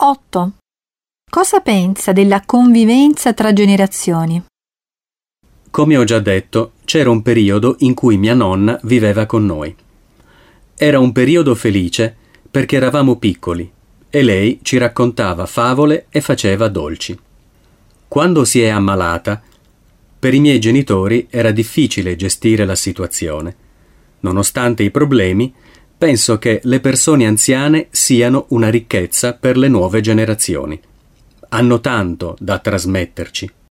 8. Cosa pensa della convivenza tra generazioni? Come ho già detto, c'era un periodo in cui mia nonna viveva con noi. Era un periodo felice perché eravamo piccoli e lei ci raccontava favole e faceva dolci. Quando si è ammalata, per i miei genitori era difficile gestire la situazione. Nonostante i problemi, penso che le persone anziane siano una ricchezza per le nuove generazioni. Hanno tanto da trasmetterci.